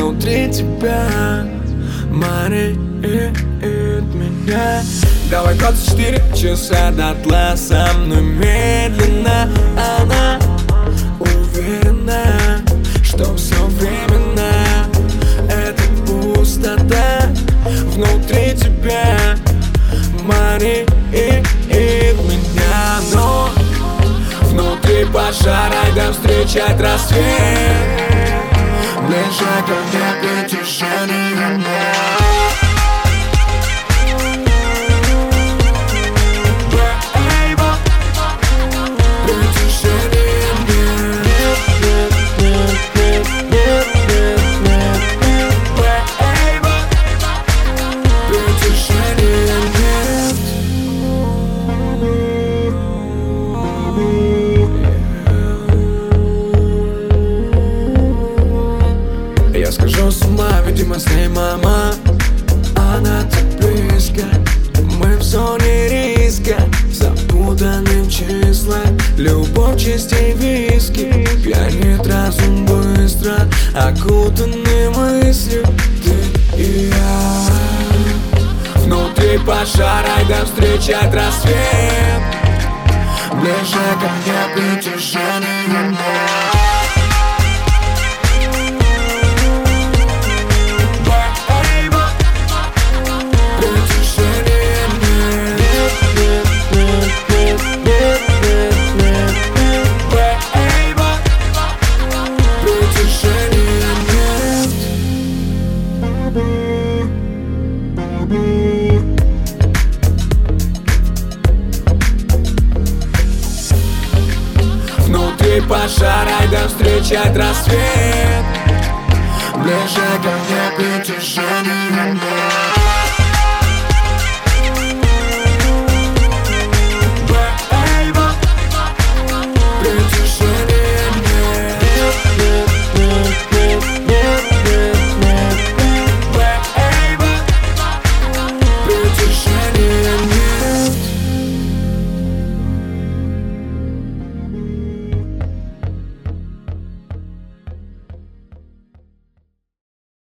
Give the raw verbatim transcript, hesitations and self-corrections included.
внутри тебя манит меня. Давай двадцать четыре часа дотла со мной медленно. Она уверена, что все временно. Это пустота внутри тебя манит меня. Но внутри пожара, да встречать рассвет. Ближе ко мне притяжение. Я схожу с ума, видимо, с ней мама. Она так близко, мы в зоне риска. Запутаны в числа, любовь чистей виски. Пьянит разум быстро, окутаны мыслью ты и я. Внутри пожара, да встречать рассвет. Ближе ко мне притяжение. Внутри пожара, да встречать рассвет.